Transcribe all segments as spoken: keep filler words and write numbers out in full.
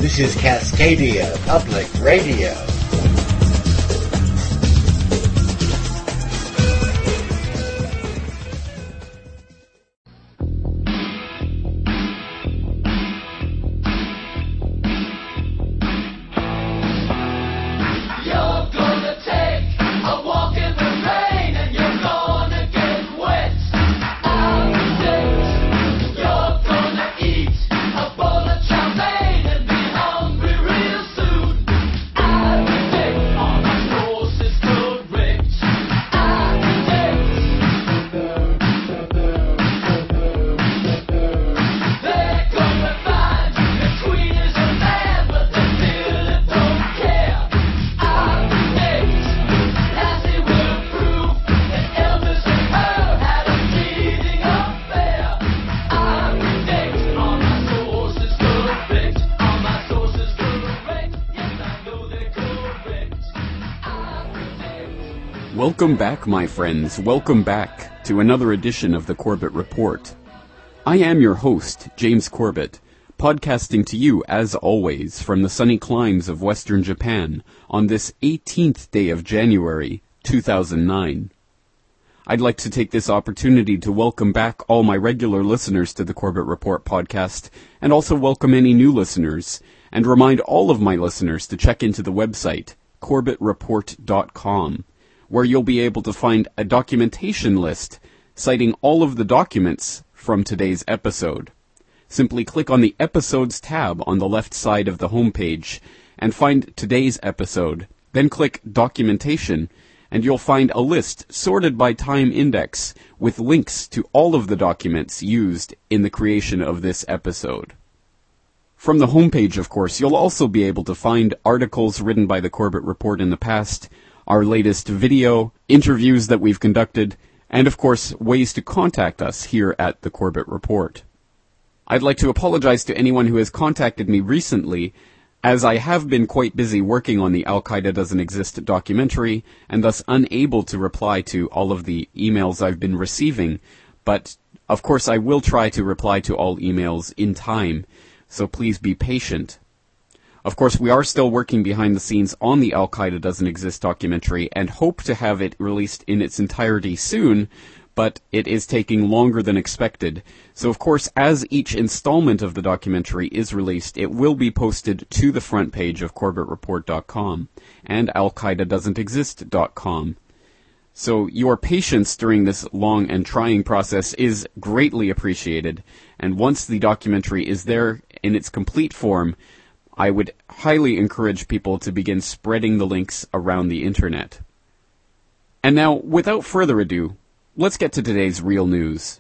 This is Cascadia Public Radio. Welcome back, my friends. Welcome back to another edition of the Corbett Report. I am your host, James Corbett, podcasting to you, as always, from the sunny climes of Western Japan on this eighteenth day of January, two thousand nine. I'd like to take this opportunity to welcome back all my regular listeners to the Corbett Report podcast, and also welcome any new listeners, and remind all of my listeners to check into the website, corbett report dot com. where you'll be able to find a documentation list citing all of the documents from today's episode. Simply click on the Episodes tab on the left side of the homepage and find today's episode. Then click Documentation, and you'll find a list sorted by time index with links to all of the documents used in the creation of this episode. From the homepage, of course, you'll also be able to find articles written by the Corbett Report in the past, our latest video, interviews that we've conducted, and of course, ways to contact us here at the Corbett Report. I'd like to apologize to anyone who has contacted me recently, as I have been quite busy working on the Al-Qaeda Doesn't Exist documentary, and thus unable to reply to all of the emails I've been receiving, but of course I will try to reply to all emails in time, so please be patient. Of course, we are still working behind the scenes on the Al-Qaeda Doesn't Exist documentary and hope to have it released in its entirety soon, but it is taking longer than expected. So, of course, as each installment of the documentary is released, it will be posted to the front page of corbett report dot com and al qaeda doesn't exist dot com. So your patience during this long and trying process is greatly appreciated, and once the documentary is there in its complete form, I would highly encourage people to begin spreading the links around the internet. And now, without further ado, let's get to today's real news.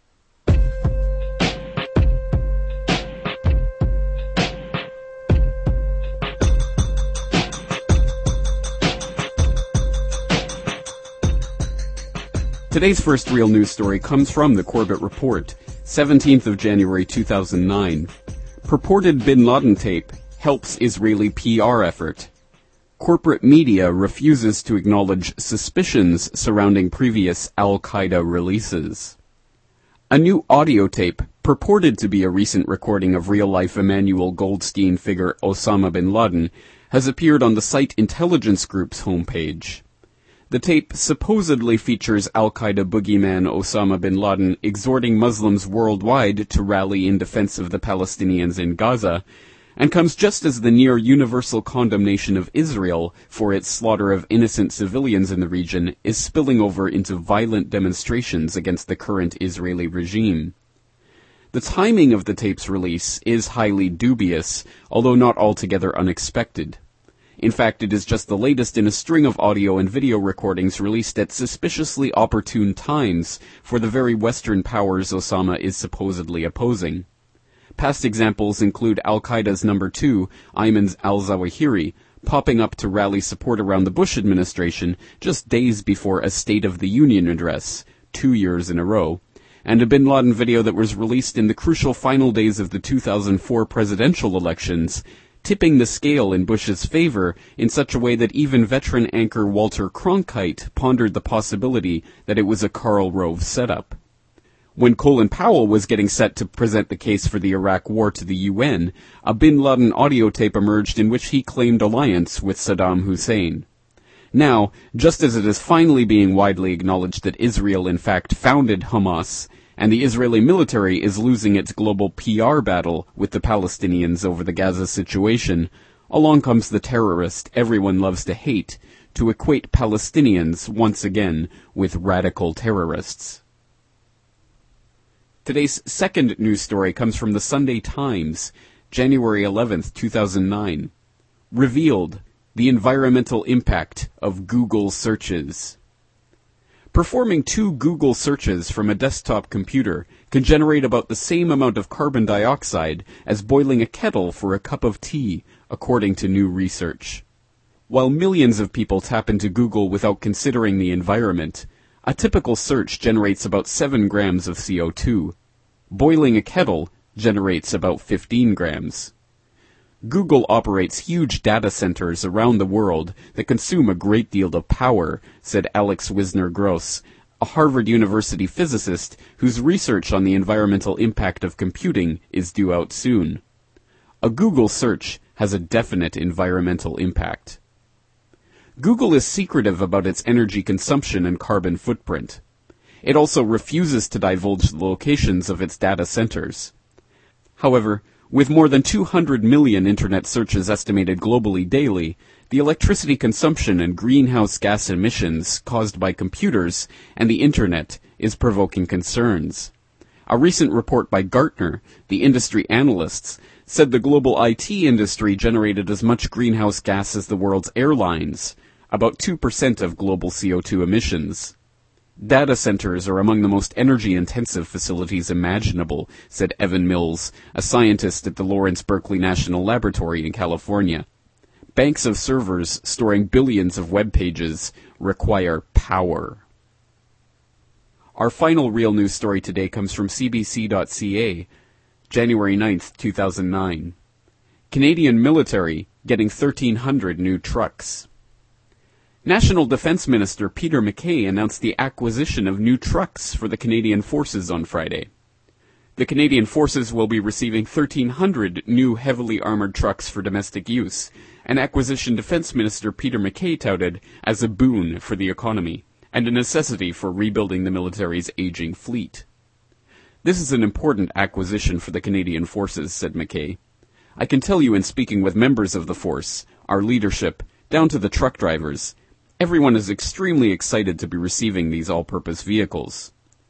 Today's first real news story comes from the Corbett Report, seventeenth of January two thousand nine. Purported bin Laden tape helps Israeli P R effort. Corporate media refuses to acknowledge suspicions surrounding previous Al-Qaeda releases. A new audio tape, purported to be a recent recording of real-life Emmanuel Goldstein figure Osama bin Laden, has appeared on the site Intelligence Group's homepage. The tape supposedly features Al-Qaeda boogeyman Osama bin Laden exhorting Muslims worldwide to rally in defense of the Palestinians in Gaza, and comes just as the near-universal condemnation of Israel for its slaughter of innocent civilians in the region is spilling over into violent demonstrations against the current Israeli regime. The timing of the tape's release is highly dubious, although not altogether unexpected. In fact, it is just the latest in a string of audio and video recordings released at suspiciously opportune times for the very Western powers Osama is supposedly opposing. Past examples include Al-Qaeda's number two, Ayman al-Zawahiri, popping up to rally support around the Bush administration just days before a State of the Union address, two years in a row, and a bin Laden video that was released in the crucial final days of the two thousand four presidential elections, tipping the scale in Bush's favor in such a way that even veteran anchor Walter Cronkite pondered the possibility that it was a Karl Rove setup. When Colin Powell was getting set to present the case for the Iraq War to the U N, a bin Laden audio tape emerged in which he claimed alliance with Saddam Hussein. Now, just as it is finally being widely acknowledged that Israel in fact founded Hamas, and the Israeli military is losing its global P R battle with the Palestinians over the Gaza situation, along comes the terrorist everyone loves to hate to equate Palestinians once again with radical terrorists. Today's second news story comes from the Sunday Times, January eleventh, two thousand nine. Revealed: the environmental impact of Google searches. Performing two Google searches from a desktop computer can generate about the same amount of carbon dioxide as boiling a kettle for a cup of tea, according to new research. While millions of people tap into Google without considering the environment, a typical search generates about seven grams of C O two. Boiling a kettle generates about fifteen grams. Google operates huge data centers around the world that consume a great deal of power, said Alex Wisner-Gross, a Harvard University physicist whose research on the environmental impact of computing is due out soon. A Google search has a definite environmental impact. Google is secretive about its energy consumption and carbon footprint. It also refuses to divulge the locations of its data centers. However, with more than two hundred million internet searches estimated globally daily, the electricity consumption and greenhouse gas emissions caused by computers and the internet is provoking concerns. A recent report by Gartner, the industry analysts, said the global I T industry generated as much greenhouse gas as the world's airlines, about two percent of global C O two emissions. Data centers are among the most energy-intensive facilities imaginable, said Evan Mills, a scientist at the Lawrence Berkeley National Laboratory in California. Banks of servers storing billions of web pages require power. Our final real news story today comes from C B C dot C A, January ninth, two thousand nine. Canadian military getting thirteen hundred new trucks. National Defence Minister Peter MacKay announced the acquisition of new trucks for the Canadian Forces on Friday. The Canadian Forces will be receiving thirteen hundred new heavily armoured trucks for domestic use, an acquisition Defence Minister Peter MacKay touted as a boon for the economy and a necessity for rebuilding the military's aging fleet. This is an important acquisition for the Canadian Forces, said MacKay. I can tell you in speaking with members of the force, our leadership, down to the truck drivers, everyone is extremely excited to be receiving these all-purpose vehicles.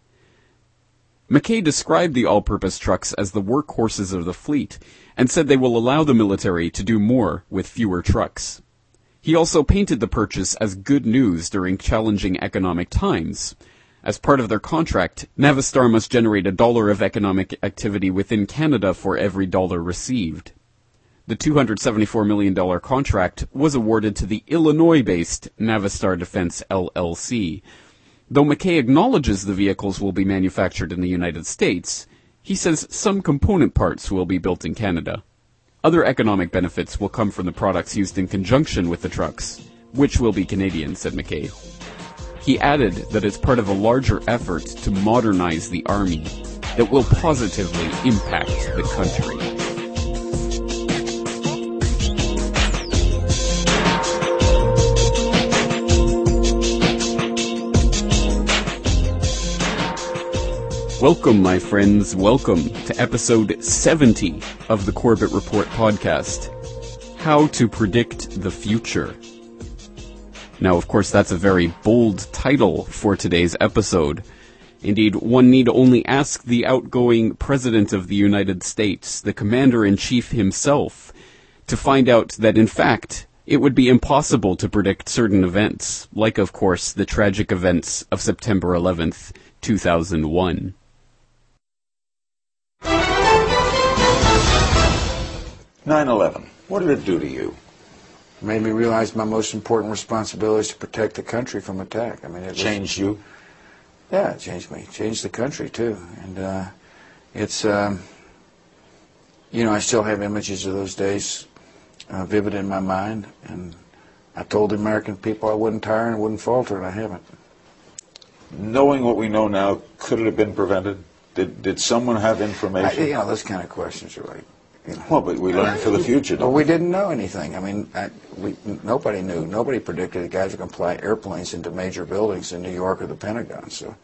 MacKay described the all-purpose trucks as the workhorses of the fleet and said they will allow the military to do more with fewer trucks. He also painted the purchase as good news during challenging economic times. As part of their contract, Navistar must generate a dollar of economic activity within Canada for every dollar received. The two hundred seventy-four million dollars contract was awarded to the Illinois-based Navistar Defense L L C. Though MacKay acknowledges the vehicles will be manufactured in the United States, he says some component parts will be built in Canada. Other economic benefits will come from the products used in conjunction with the trucks, which will be Canadian, said MacKay. He added that it's part of a larger effort to modernize the Army that will positively impact the country. Welcome, my friends, welcome to episode seventy of the Corbett Report podcast, How to Predict the Future. Now, of course, that's a very bold title for today's episode. Indeed, one need only ask the outgoing President of the United States, the Commander-in-Chief himself, to find out that, in fact, it would be impossible to predict certain events, like, of course, the tragic events of September eleventh, two thousand one. nine eleven, what did it do to you? It made me realize my most important responsibility is to protect the country from attack. I mean, it Changed you? Yeah, it changed me. It changed the country, too. And uh, it's, um, you know, I still have images of those days uh, vivid in my mind. And I told the American people I wouldn't tire and wouldn't falter, and I haven't. Knowing what we know now, could it have been prevented? Did did someone have information? I, you know, those kind of questions are like, you know. Well, but we learn for the future, Well, don't we we? didn't know anything. I mean, I, we, nobody knew. Nobody predicted the guys were going to fly airplanes into major buildings in New York or the Pentagon. So,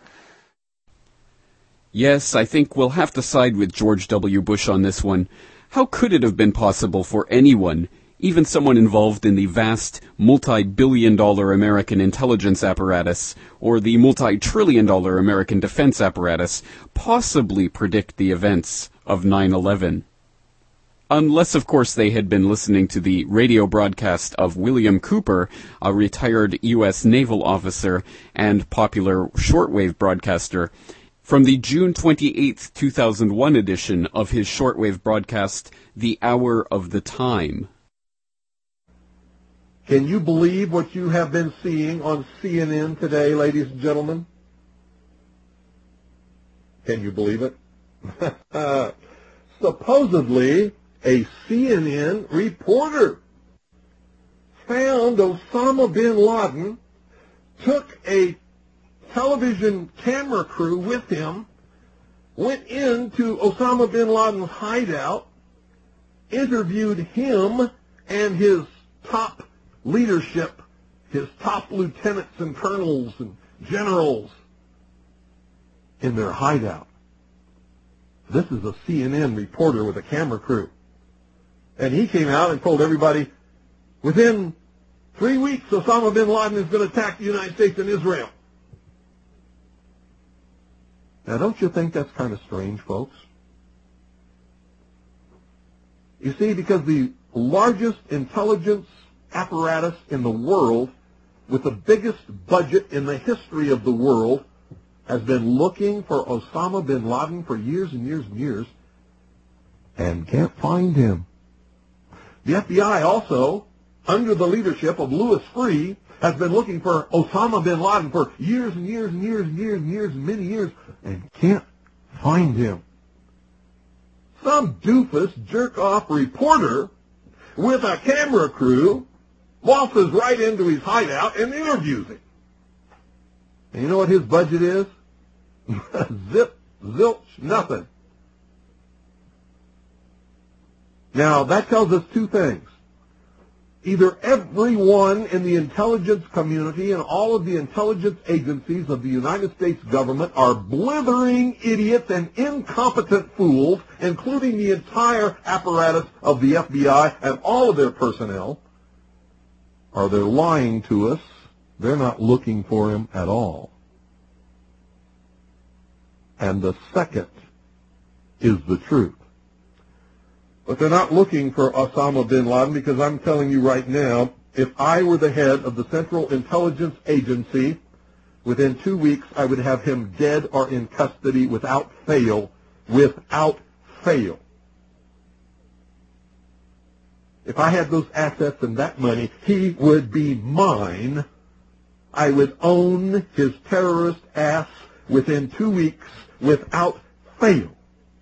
Yes, I think we'll have to side with George W. Bush on this one. How could it have been possible for anyone, even someone involved in the vast, multi-billion dollar American intelligence apparatus, or the multi-trillion dollar American defense apparatus, possibly predict the events of nine eleven? Unless, of course, they had been listening to the radio broadcast of William Cooper, a retired U S naval officer and popular shortwave broadcaster, from the June twenty-eighth, two thousand one edition of his shortwave broadcast, The Hour of the Time. Can you believe what you have been seeing on C N N today, ladies and gentlemen? Can you believe it? Supposedly, a C N N reporter found Osama bin Laden, took a television camera crew with him, went into Osama bin Laden's hideout, interviewed him and his top leadership, his top lieutenants and colonels and generals in their hideout. This is a C N N reporter with a camera crew. And he came out and told everybody, within three weeks, Osama bin Laden is going to attack the United States and Israel. Now, don't you think that's kind of strange, folks? You see, because the largest intelligence apparatus in the world, with the biggest budget in the history of the world, has been looking for Osama bin Laden for years and years and years, and can't find him. The F B I also, under the leadership of Louis Freeh, has been looking for Osama bin Laden for years and years and years and years and years and many years, and can't find him. Some doofus, jerk-off reporter with a camera crew waltzes right into his hideout and interviews him. And you know what his budget is? Zip, zilch, nothing. Now, that tells us two things. Either everyone in the intelligence community and all of the intelligence agencies of the United States government are blithering idiots and incompetent fools, including the entire apparatus of the F B I and all of their personnel, or they're lying to us. They're not looking for him at all. And the second is the truth. But they're not looking for Osama bin Laden, because I'm telling you right now, if I were the head of the Central Intelligence Agency, within two weeks I would have him dead or in custody without fail, without fail. If I had those assets and that money, he would be mine. I would own his terrorist ass within two weeks without fail.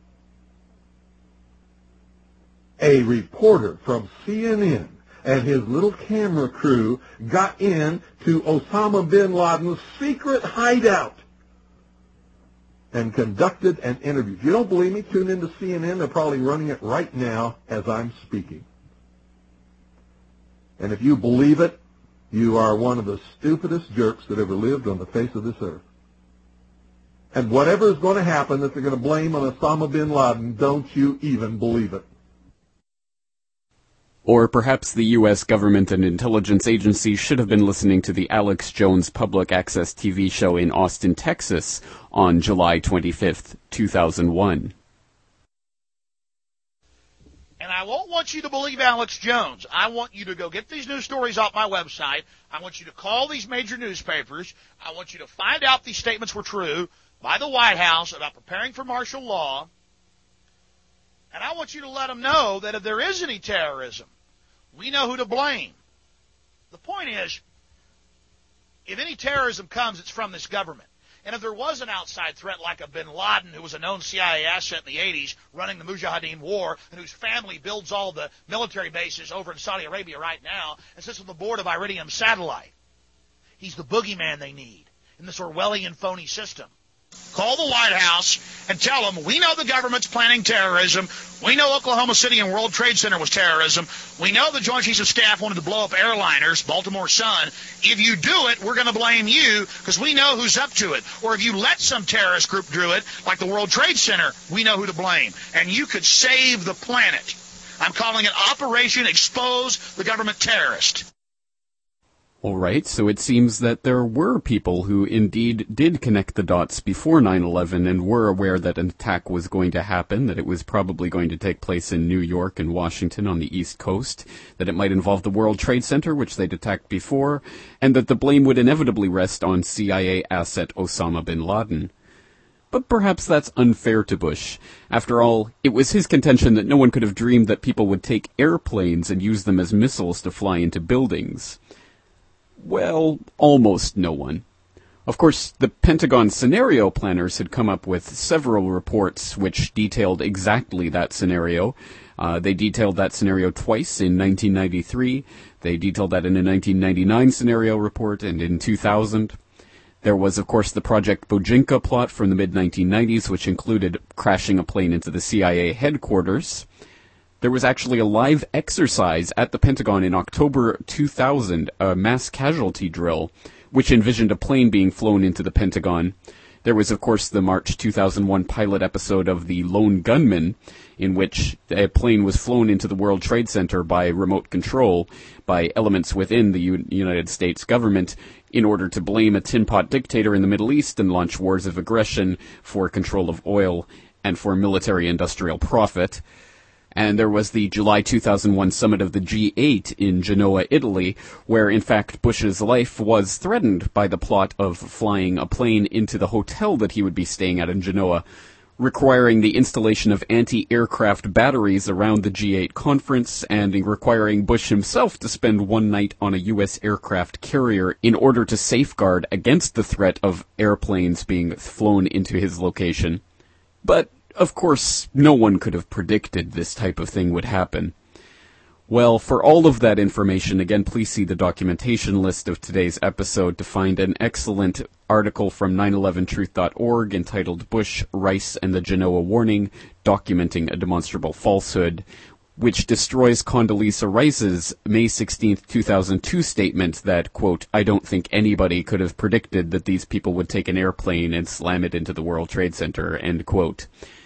A reporter from C N N and his little camera crew got in to Osama bin Laden's secret hideout and conducted an interview. If you don't believe me, tune into C N N. They're probably running it right now as I'm speaking. And if you believe it, you are one of the stupidest jerks that ever lived on the face of this earth. And whatever is going to happen that they're going to blame on Osama bin Laden, don't you even believe it. Or perhaps the U S government and intelligence agencies should have been listening to the Alex Jones public access T V show in Austin, Texas on July twenty-fifth, two thousand one. And I won't want you to believe Alex Jones. I want you to go get these news stories off my website. I want you to call these major newspapers. I want you to find out these statements were true by the White House about preparing for martial law. And I want you to let them know that if there is any terrorism, we know who to blame. The point is, if any terrorism comes, it's from this government. And if there was an outside threat like a bin Laden, who was a known C I A asset in the eighties, running the Mujahideen war, and whose family builds all the military bases over in Saudi Arabia right now, and sits on the board of Iridium Satellite, he's the boogeyman they need in this Orwellian phony system. Call the White House and tell them, we know the government's planning terrorism. We know Oklahoma City and World Trade Center was terrorism. We know the Joint Chiefs of Staff wanted to blow up airliners, Baltimore Sun. If you do it, we're going to blame you because we know who's up to it. Or if you let some terrorist group do it, like the World Trade Center, we know who to blame. And you could save the planet. I'm calling it Operation Expose the Government Terrorist. All right, so it seems that there were people who indeed did connect the dots before nine eleven and were aware that an attack was going to happen, that it was probably going to take place in New York and Washington on the East Coast, that it might involve the World Trade Center, which they'd attacked before, and that the blame would inevitably rest on C I A asset Osama bin Laden. But perhaps that's unfair to Bush. After all, it was his contention that no one could have dreamed that people would take airplanes and use them as missiles to fly into buildings. Well, almost no one. Of course, the Pentagon scenario planners had come up with several reports which detailed exactly that scenario. Uh, they detailed that scenario twice in nineteen ninety-three. They detailed that in a nineteen ninety-nine scenario report and in two thousand. There was, of course, the Project Bojinka plot from the mid nineteen nineties, which included crashing a plane into the C I A headquarters. There was actually a live exercise at the Pentagon in October two thousand, a mass casualty drill, which envisioned a plane being flown into the Pentagon. There was, of course, the March two thousand one pilot episode of The Lone Gunman, in which a plane was flown into the World Trade Center by remote control by elements within the U- United States government in order to blame a tin-pot dictator in the Middle East and launch wars of aggression for control of oil and for military-industrial profit. And there was the July two thousand one summit of the G eight in Genoa, Italy, where, in fact, Bush's life was threatened by the plot of flying a plane into the hotel that he would be staying at in Genoa, requiring the installation of anti-aircraft batteries around the G eight conference and requiring Bush himself to spend one night on a U S aircraft carrier in order to safeguard against the threat of airplanes being flown into his location. But of course, no one could have predicted this type of thing would happen. Well, for all of that information, again, please see the documentation list of today's episode to find an excellent article from nine eleven truth dot org entitled Bush, Rice, and the Genoa Warning, Documenting a Demonstrable Falsehood, which destroys Condoleezza Rice's May sixteenth, two thousand two statement that, quote, I don't think anybody could have predicted that these people would take an airplane and slam it into the World Trade Center, end quote.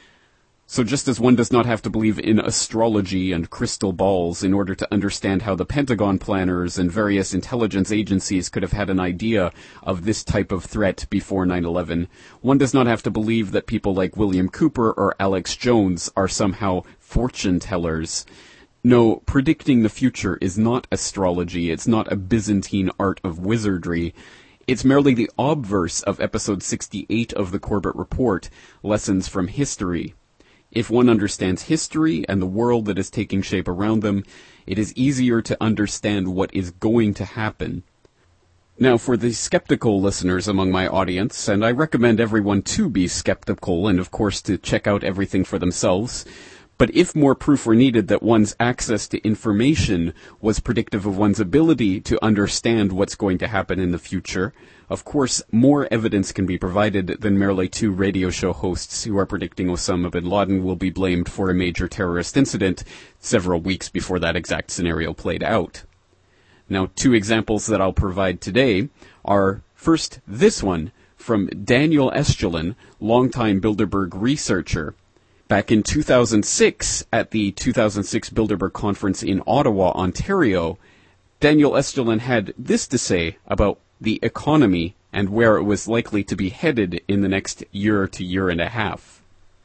So just as one does not have to believe in astrology and crystal balls in order to understand how the Pentagon planners and various intelligence agencies could have had an idea of this type of threat before nine eleven, one does not have to believe that people like William Cooper or Alex Jones are somehow fortune tellers. No, predicting the future is not astrology, it's not a Byzantine art of wizardry. It's merely the obverse of episode sixty-eight of the Corbett Report, Lessons from History. If one understands history and the world that is taking shape around them, it is easier to understand what is going to happen. Now, for the skeptical listeners among my audience, and I recommend everyone to be skeptical and, of course, to check out everything for themselves, but if more proof were needed that one's access to information was predictive of one's ability to understand what's going to happen in the future, of course, more evidence can be provided than merely two radio show hosts who are predicting Osama bin Laden will be blamed for a major terrorist incident several weeks before that exact scenario played out. Now, two examples that I'll provide today are, first, this one from Daniel Estulin, longtime Bilderberg researcher. Back in two thousand six, at the two thousand six Bilderberg Conference in Ottawa, Ontario, Daniel Estulin had this to say about the economy and where it was likely to be headed in the next year to year and a half.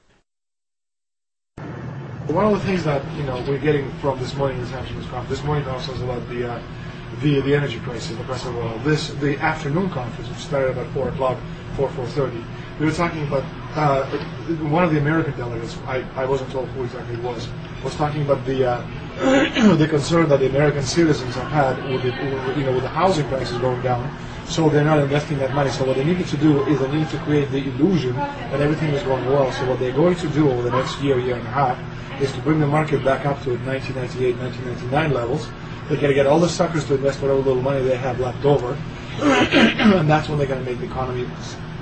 One of the things that you know we're getting from this morning's conference, this morning conference was about the uh, the the energy crisis, the price of oil. This the afternoon conference, which started about four o'clock, four four thirty. We were talking about uh, one of the American delegates. I, I wasn't told who exactly it was. Was talking about the uh, the concern that the American citizens have had with the you know with the housing prices going down. So they're not investing that money. So what they needed to do is they needed to create the illusion that everything was going well. So what they're going to do over the next year, year and a half, is to bring the market back up to nineteen ninety-eight, nineteen ninety-nine levels. They're going to get all the suckers to invest whatever little money they have left over, and that's when they're going to make the economy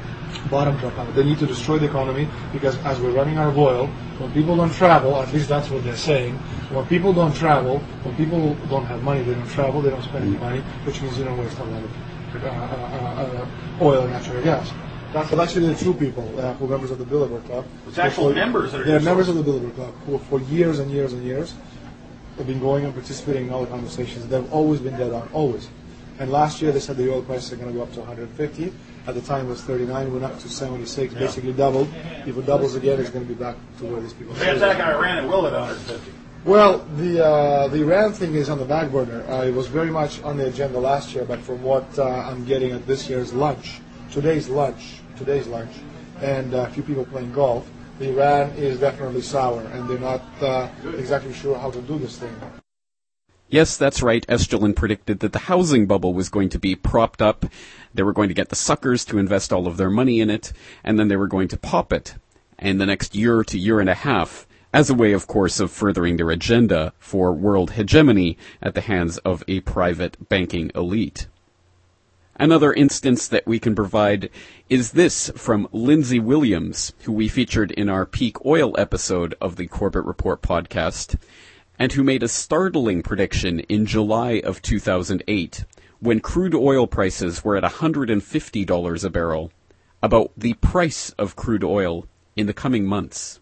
bottom drop out. They need to destroy the economy because as we're running out of oil, when people don't travel, at least that's what they're saying, when people don't travel, when people don't have money, they don't travel, they don't spend any money, which means you don't waste a lot of uh, uh, uh, oil and natural gas. That's well, actually the true people uh, who are members of the Bilderberg Club. It's actual members that are They're members of the Bilderberg Club who for years and years and years have been going and participating in all the conversations. They've always been dead on, always. And last year they said the oil prices are going to go up to one hundred fifty. At the time it was thirty-nine, went up to seventy-six, yeah. Basically doubled. If it doubles again, it's going to be back to where these people are. If they attack Iran, it will at one hundred fifty. Well, the uh, the Iran thing is on the back burner. Uh, it was very much on the agenda last year, but from what uh, I'm getting at this year's lunch, today's lunch, today's lunch, and uh, a few people playing golf, the Iran is definitely sour, and they're not uh, exactly sure how to do this thing. Yes, that's right. Estulin predicted that the housing bubble was going to be propped up. They were going to get the suckers to invest all of their money in it, and then they were going to pop it in the next year to year and a half, as a way, of course, of furthering their agenda for world hegemony at the hands of a private banking elite. Another instance that we can provide is this from Lindsay Williams, who we featured in our peak oil episode of the Corbett Report podcast, and who made a startling prediction in July of two thousand eight, when crude oil prices were at one hundred fifty dollars a barrel, about the price of crude oil in the coming months.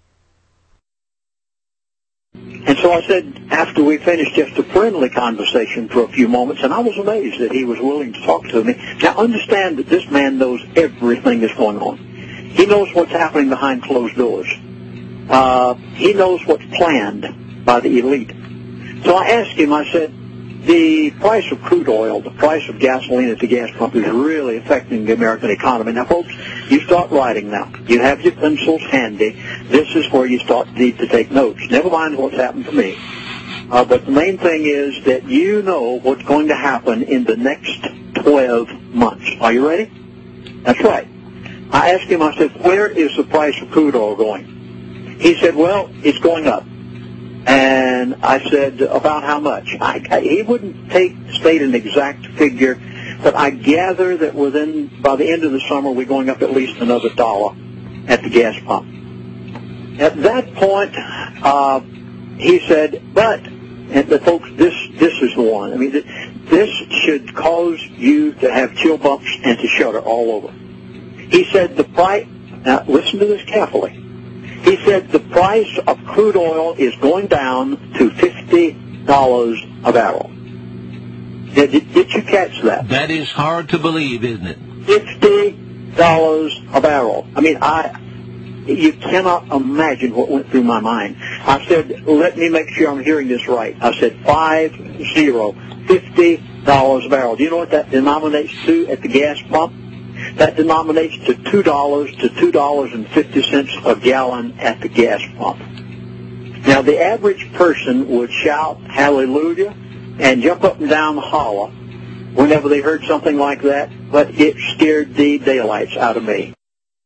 And so I said, after we finished just a friendly conversation for a few moments, and I was amazed that he was willing to talk to me. Now, understand that this man knows everything that's going on. He knows what's happening behind closed doors. Uh, he knows what's planned by the elite. So I asked him, I said, the price of crude oil, the price of gasoline at the gas pump is really affecting the American economy. Now, folks, you start writing now. You have your pencils handy. This is where you start need to take notes. Never mind what's happened to me. Uh, but the main thing is that you know what's going to happen in the next twelve months. Are you ready? That's right. I asked him, I said, where is the price of crude oil going? He said, well, it's going up. And I said, about how much? I, I, he wouldn't take state an exact figure, but I gather that within by the end of the summer we're going up at least another dollar at the gas pump. At that point, uh, he said, but, and the folks, this this is the one. I mean, this should cause you to have chill bumps and to shudder all over. He said the price. Now listen to this carefully. He said the price of crude oil is going down to fifty dollars a barrel. Did, did, did you catch that? That is hard to believe, isn't it? fifty dollars a barrel. I mean, I, you cannot imagine what went through my mind. I said, let me make sure I'm hearing this right. I said five zero, fifty dollars a barrel. Do you know what that denominates to at the gas pump? That denominates to two dollars to two dollars and fifty cents a gallon at the gas pump. Now, the average person would shout hallelujah and jump up and down the holler whenever they heard something like that, but it scared the daylights out of me.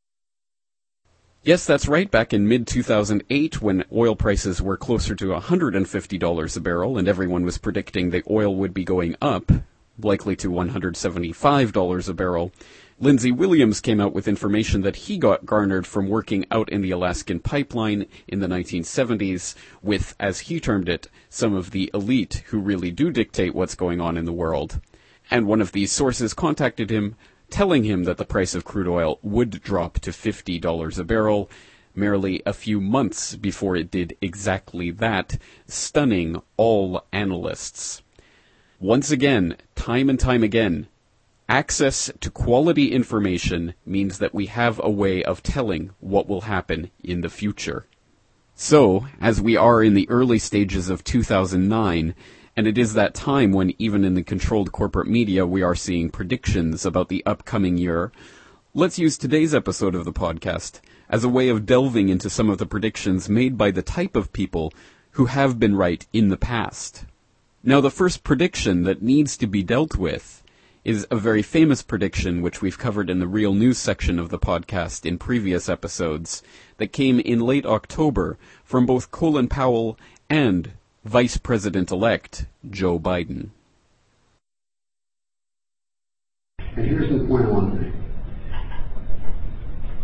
Yes, that's right. Back in mid two thousand eight, when oil prices were closer to one hundred fifty dollars a barrel and everyone was predicting the oil would be going up, likely to one hundred seventy-five dollars a barrel, Lindsay Williams came out with information that he got garnered from working out in the Alaskan pipeline in the nineteen seventies with, as he termed it, some of the elite who really do dictate what's going on in the world. And one of these sources contacted him, telling him that the price of crude oil would drop to fifty dollars a barrel, merely a few months before it did exactly that, stunning all analysts. Once again, time and time again, access to quality information means that we have a way of telling what will happen in the future. So, as we are in the early stages of two thousand nine, and it is that time when even in the controlled corporate media we are seeing predictions about the upcoming year, let's use today's episode of the podcast as a way of delving into some of the predictions made by the type of people who have been right in the past. Now, the first prediction that needs to be dealt with is a very famous prediction which we've covered in the Real News section of the podcast in previous episodes that came in late October from both Colin Powell and Vice President-elect Joe Biden. And here's the point I want to make.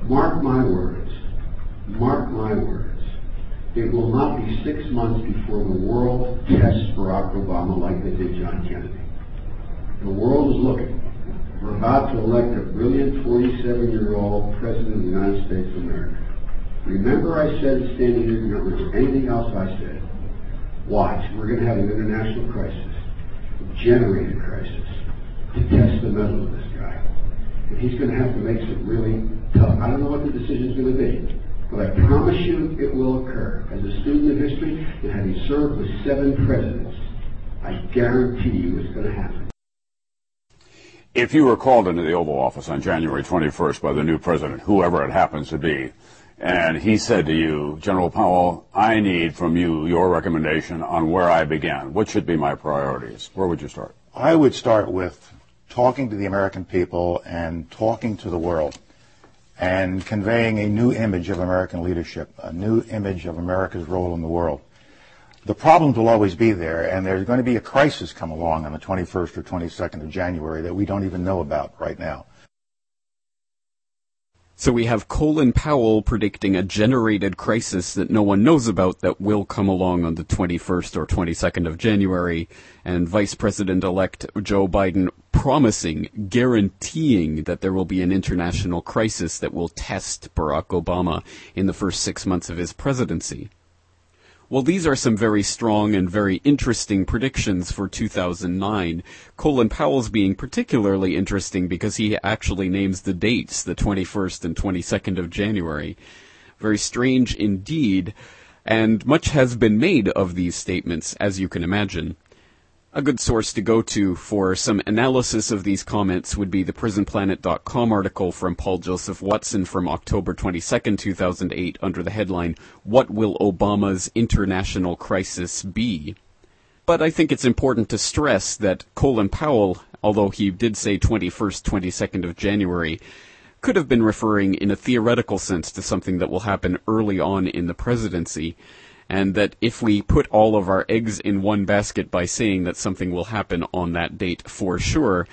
Mark my words. Mark my words. It will not be six months before the world tests Barack Obama like they did John Kennedy. The world is looking. We're about to elect a brilliant forty-seven-year-old president of the United States of America. Remember I said, standing here, don't remember anything else I said. Watch, we're going to have an international crisis, a generated crisis, to test the mettle of this guy. And he's going to have to make some really tough, I don't know what the decision's going to be, but I promise you it will occur. As a student of history, and having served with seven presidents, I guarantee you it's going to happen. If you were called into the Oval Office on January twenty-first by the new president, whoever it happens to be, and he said to you, General Powell, I need from you your recommendation on where I begin. What should be my priorities? Where would you start? I would start with talking to the American people and talking to the world and conveying a new image of American leadership, a new image of America's role in the world. The problems will always be there, and there's going to be a crisis come along on the twenty-first or twenty-second of January that we don't even know about right now. So we have Colin Powell predicting a generated crisis that no one knows about that will come along on the twenty-first or twenty-second of January, and Vice President-elect Joe Biden promising, guaranteeing that there will be an international crisis that will test Barack Obama in the first six months of his presidency. Well, these are some very strong and very interesting predictions for two thousand nine. Colin Powell's being particularly interesting because he actually names the dates, the twenty-first and twenty-second of January. Very strange indeed, and much has been made of these statements, as you can imagine. A good source to go to for some analysis of these comments would be the prison planet dot com article from Paul Joseph Watson from October twenty-second, two thousand eight, under the headline, What Will Obama's International Crisis Be? But I think it's important to stress that Colin Powell, although he did say twenty-first, twenty-second of January, could have been referring in a theoretical sense to something that will happen early on in the presidency, and that if we put all of our eggs in one basket by saying that something will happen on that date for sure,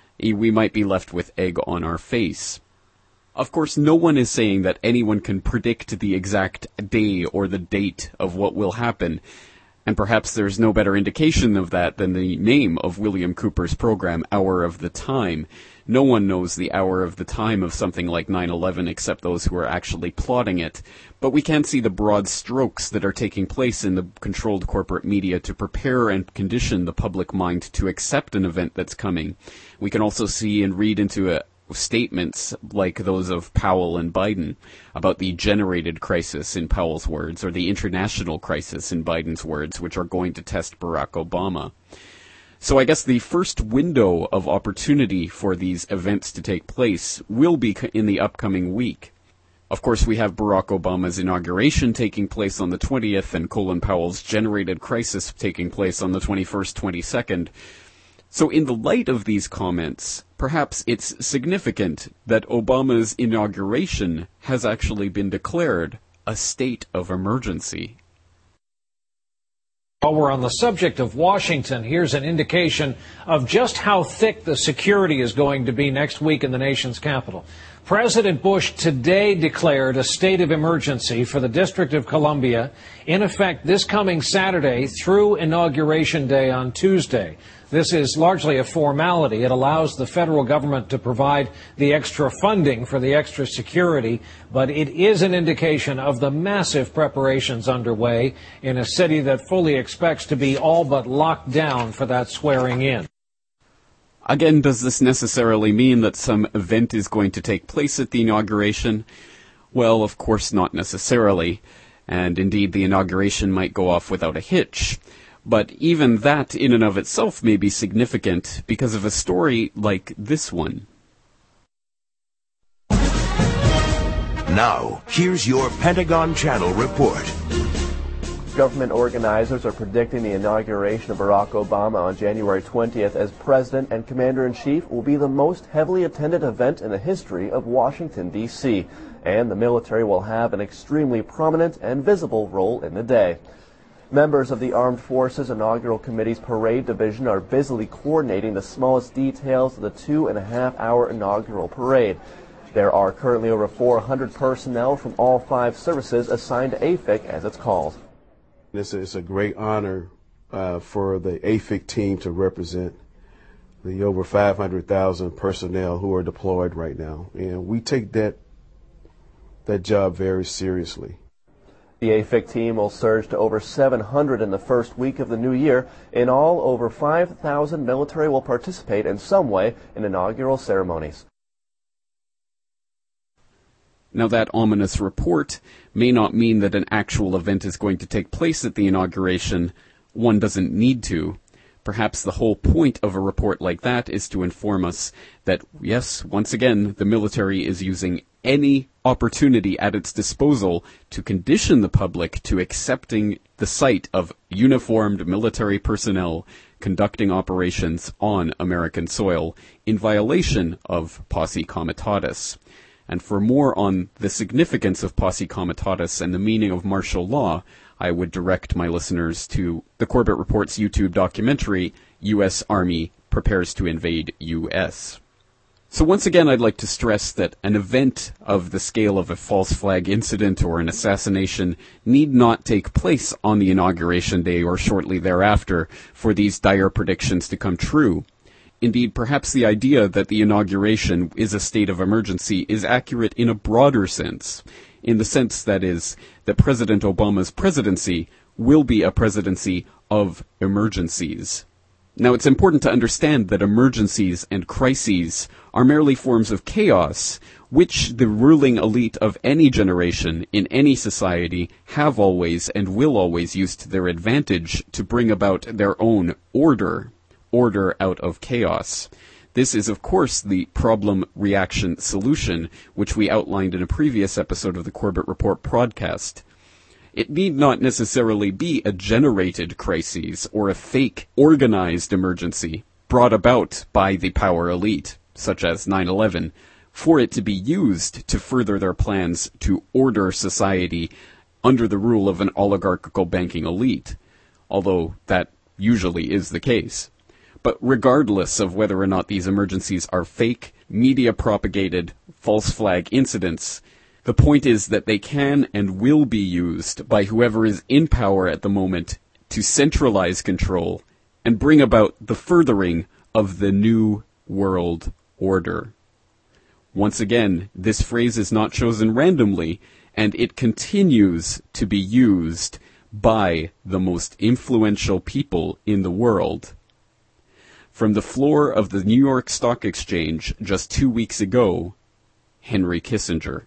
we might be left with egg on our face. Of course, no one is saying that anyone can predict the exact day or the date of what will happen, and perhaps there's no better indication of that than the name of William Cooper's program, Hour of the Time. No one knows the hour of the time of something like nine eleven except those who are actually plotting it. But we can see the broad strokes that are taking place in the controlled corporate media to prepare and condition the public mind to accept an event that's coming. We can also see and read into a statements like those of Powell and Biden about the generated crisis, in Powell's words, or the international crisis, in Biden's words, which are going to test Barack Obama. So I guess the first window of opportunity for these events to take place will be in the upcoming week. Of course, we have Barack Obama's inauguration taking place on the twentieth and Colin Powell's generated crisis taking place on the twenty-first, twenty-second. So in the light of these comments, perhaps it's significant that Obama's inauguration has actually been declared a state of emergency. While we're on the subject of Washington, here's an indication of just how thick the security is going to be next week in the nation's capital. President Bush today declared a state of emergency for the District of Columbia, in effect this coming Saturday through Inauguration Day on Tuesday. This is largely a formality. It allows the federal government to provide the extra funding for the extra security, but it is an indication of the massive preparations underway in a city that fully expects to be all but locked down for that swearing in. Again, does this necessarily mean that some event is going to take place at the inauguration? Well, of course not necessarily, and indeed the inauguration might go off without a hitch. But even that in and of itself may be significant because of a story like this one. Now, here's your Pentagon Channel report. Government organizers are predicting the inauguration of Barack Obama on January twentieth as President and Commander-in-Chief will be the most heavily attended event in the history of Washington, D C, and the military will have an extremely prominent and visible role in the day. Members of the Armed Forces Inaugural Committee's Parade Division are busily coordinating the smallest details of the two and a half hour inaugural parade. There are currently over four hundred personnel from all five services assigned to A F I C, as it's called. It's a, it's a great honor uh, for the A F I C team to represent the over five hundred thousand personnel who are deployed right now. And we take that that job very seriously. The A F I C team will surge to over seven hundred in the first week of the new year. In all, over five thousand military will participate in some way in inaugural ceremonies. Now, that ominous report may not mean that an actual event is going to take place at the inauguration. One doesn't need to. Perhaps the whole point of a report like that is to inform us that, yes, once again, the military is using any opportunity at its disposal to condition the public to accepting the sight of uniformed military personnel conducting operations on American soil in violation of Posse Comitatus. And for more on the significance of Posse Comitatus and the meaning of martial law, I would direct my listeners to the Corbett Report's YouTube documentary, U S Army Prepares to Invade U S So once again, I'd like to stress that an event of the scale of a false flag incident or an assassination need not take place on the inauguration day or shortly thereafter for these dire predictions to come true. Indeed, perhaps the idea that the inauguration is a state of emergency is accurate in a broader sense, in the sense, that is, that President Obama's presidency will be a presidency of emergencies. Now, it's important to understand that emergencies and crises are merely forms of chaos, which the ruling elite of any generation in any society have always and will always use to their advantage to bring about their own order. Order out of chaos. This is, of course, the problem-reaction-solution, which we outlined in a previous episode of the Corbett Report podcast. It need not necessarily be a generated crisis or a fake, organized emergency brought about by the power elite, such as nine eleven, for it to be used to further their plans to order society under the rule of an oligarchical banking elite, although that usually is the case. But regardless of whether or not these emergencies are fake, media-propagated, false flag incidents, the point is that they can and will be used by whoever is in power at the moment to centralize control and bring about the furthering of the New World Order. Once again, this phrase is not chosen randomly, and it continues to be used by the most influential people in the world. From the floor of the New York Stock Exchange just two weeks ago, Henry Kissinger.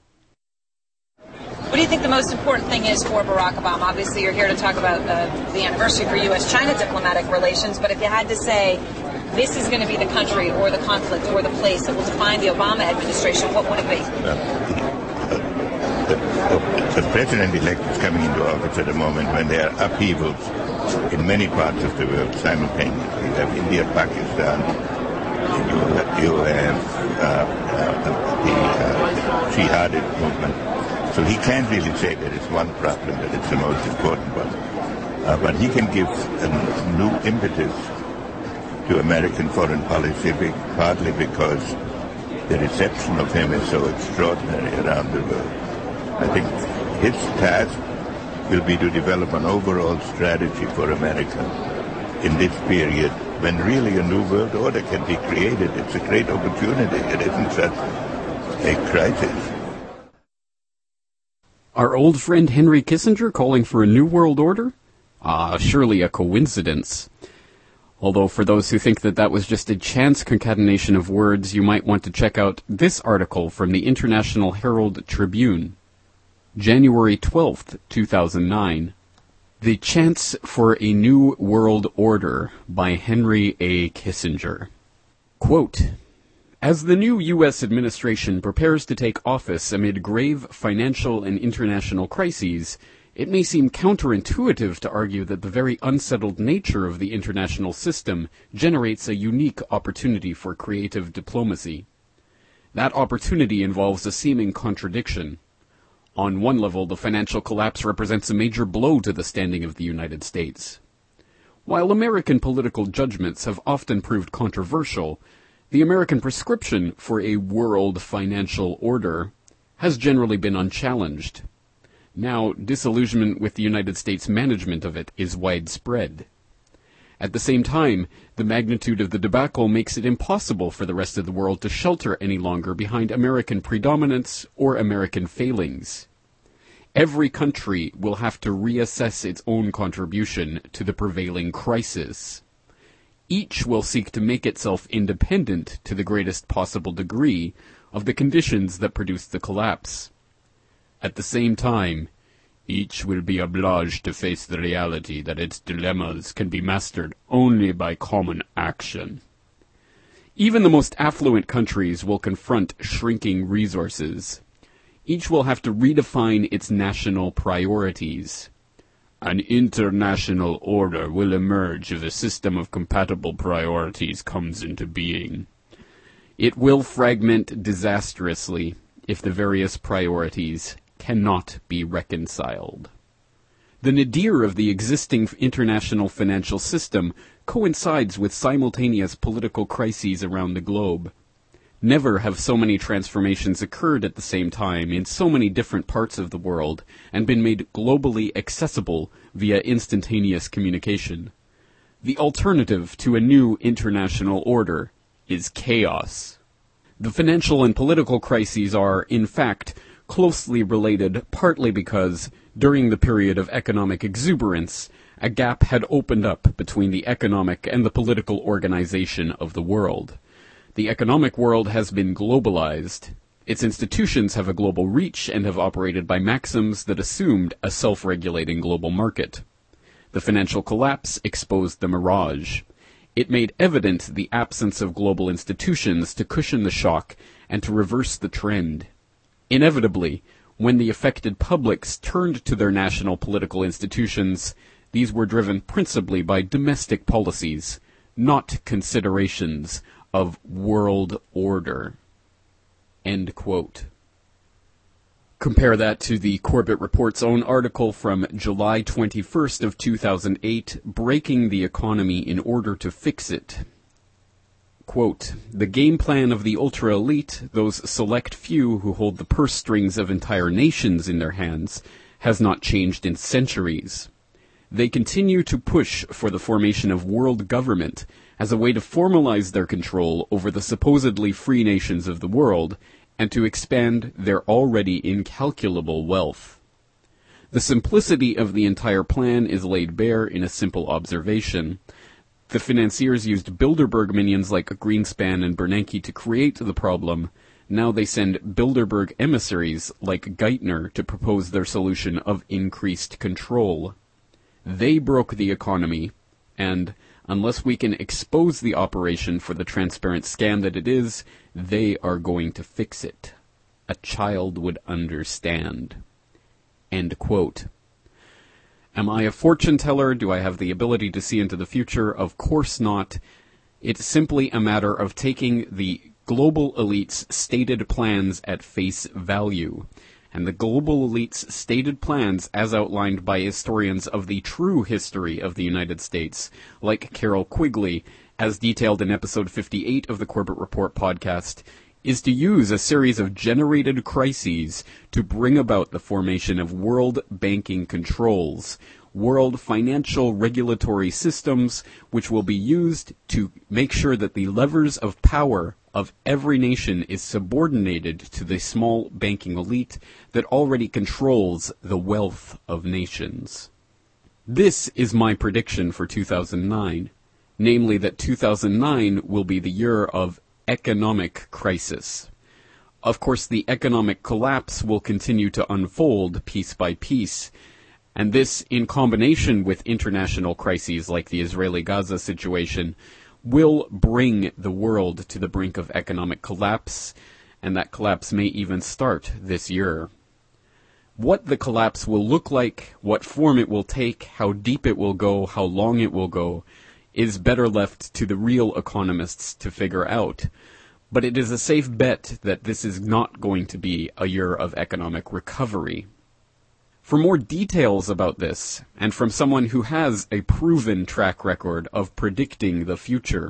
What do you think the most important thing is for Barack Obama? Obviously, you're here to talk about uh, the anniversary for U S China diplomatic relations, but if you had to say this is going to be the country or the conflict or the place that will define the Obama administration, what would it be? Uh, the, the, the president-elect is coming into office at a moment when there are upheavals in many parts of the world simultaneously. You have India, Pakistan, you have, you have uh, uh, the uh, jihadist movement. So he can't really say there is one problem that it's the most important one. Uh, but he can give a new impetus to American foreign policy, partly because the reception of him is so extraordinary around the world. I think his task will be to develop an overall strategy for America in this period when really a new world order can be created. It's a great opportunity. It isn't such a crisis. Our old friend Henry Kissinger calling for a new world order? Ah, surely a coincidence. Although for those who think that that was just a chance concatenation of words, you might want to check out this article from the International Herald Tribune. January twelfth, two thousand nine. The Chance for a New World Order by Henry A. Kissinger. Quote, as the new U S administration prepares to take office amid grave financial and international crises, it may seem counterintuitive to argue that the very unsettled nature of the international system generates a unique opportunity for creative diplomacy. That opportunity involves a seeming contradiction. On one level, the financial collapse represents a major blow to the standing of the United States. While American political judgments have often proved controversial, The American prescription for a world financial order has generally been unchallenged. Now, disillusionment with the United States management of it is widespread. At the same time, the magnitude of the debacle makes it impossible for the rest of the world to shelter any longer behind American predominance or American failings. Every country will have to reassess its own contribution to the prevailing crisis. Each will seek to make itself independent to the greatest possible degree of the conditions that produce the collapse. At the same time, each will be obliged to face the reality that its dilemmas can be mastered only by common action. Even the most affluent countries will confront shrinking resources. Each will have to redefine its national priorities. An international order will emerge if a system of compatible priorities comes into being. It will fragment disastrously if the various priorities cannot be reconciled. The nadir of the existing international financial system coincides with simultaneous political crises around the globe. Never have so many transformations occurred at the same time in so many different parts of the world and been made globally accessible via instantaneous communication. The alternative to a new international order is chaos. The financial and political crises are, in fact, closely related, partly because, during the period of economic exuberance, a gap had opened up between the economic and the political organization of the world. The economic world has been globalized. Its institutions have a global reach and have operated by maxims that assumed a self-regulating global market. The financial collapse exposed the mirage. It made evident the absence of global institutions to cushion the shock and to reverse the trend. Inevitably, when the affected publics turned to their national political institutions, these were driven principally by domestic policies, not considerations of world order. End quote. Compare that to the Corbett Report's own article from July twenty-first of two thousand eight, Breaking the Economy in Order to Fix It. Quote, the game plan of the ultra-elite, those select few who hold the purse strings of entire nations in their hands, has not changed in centuries. They continue to push for the formation of world government as a way to formalize their control over the supposedly free nations of the world and to expand their already incalculable wealth. The simplicity of the entire plan is laid bare in a simple observation. The financiers used Bilderberg minions like Greenspan and Bernanke to create the problem. Now they send Bilderberg emissaries like Geithner to propose their solution of increased control. They broke the economy, and unless we can expose the operation for the transparent scam that it is, they are going to fix it. A child would understand. End quote. Am I a fortune teller? Do I have the ability to see into the future? Of course not. It's simply a matter of taking the global elite's stated plans at face value. And the global elite's stated plans, as outlined by historians of the true history of the United States, like Carol Quigley, as detailed in episode fifty-eight of the Corbett Report podcast, is to use a series of generated crises to bring about the formation of world banking controls, world financial regulatory systems, which will be used to make sure that the levers of power of every nation is subordinated to the small banking elite that already controls the wealth of nations. This is my prediction for two thousand nine, namely that two thousand nine will be the year of economic crisis. Of course, the economic collapse will continue to unfold piece by piece, and this, in combination with international crises like the Israeli-Gaza situation, will bring the world to the brink of economic collapse, and that collapse may even start this year. What the collapse will look like, what form it will take, how deep it will go, how long it will go, is better left to the real economists to figure out. But it is a safe bet that this is not going to be a year of economic recovery. For more details about this, and from someone who has a proven track record of predicting the future,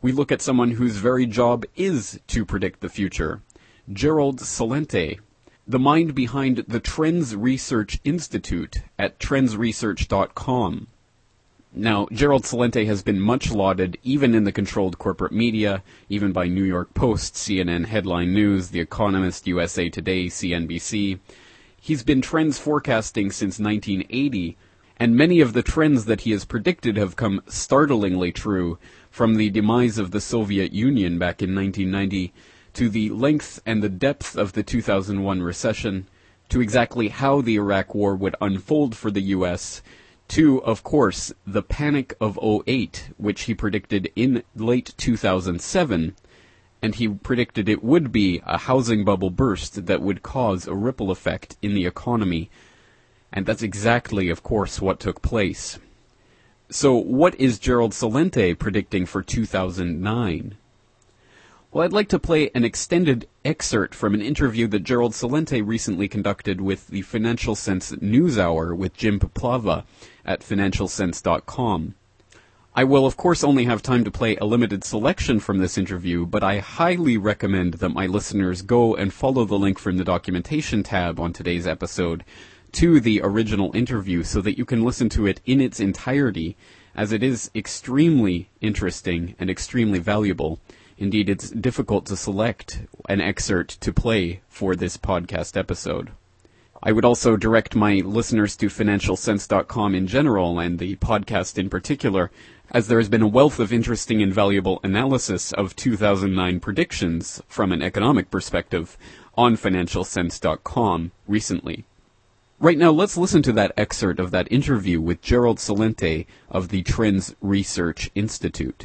we look at someone whose very job is to predict the future, Gerald Celente, the mind behind the Trends Research Institute at trends research dot com. Now, Gerald Celente has been much lauded, even in the controlled corporate media, even by New York Post, C N N Headline News, The Economist, U S A Today, C N B C. He's been trends forecasting since nineteen eighty, and many of the trends that he has predicted have come startlingly true, from the demise of the Soviet Union back in nineteen ninety, to the length and the depth of the two thousand one recession, to exactly how the Iraq War would unfold for the U S, to, of course, the Panic of oh eight, which he predicted in late two thousand seven, and he predicted it would be a housing bubble burst that would cause a ripple effect in the economy. And that's exactly, of course, what took place. So what is Gerald Celente predicting for two thousand nine? Well, I'd like to play an extended excerpt from an interview that Gerald Celente recently conducted with the Financial Sense NewsHour with Jim Paplava at financial sense dot com. I will, of course, only have time to play a limited selection from this interview, but I highly recommend that my listeners go and follow the link from the documentation tab on today's episode to the original interview so that you can listen to it in its entirety, as it is extremely interesting and extremely valuable. Indeed, it's difficult to select an excerpt to play for this podcast episode. I would also direct my listeners to financial sense dot com in general, and the podcast in particular, as there has been a wealth of interesting and valuable analysis of two thousand nine predictions from an economic perspective on financial sense dot com recently. Right now, let's listen to that excerpt of that interview with Gerald Celente of the Trends Research Institute.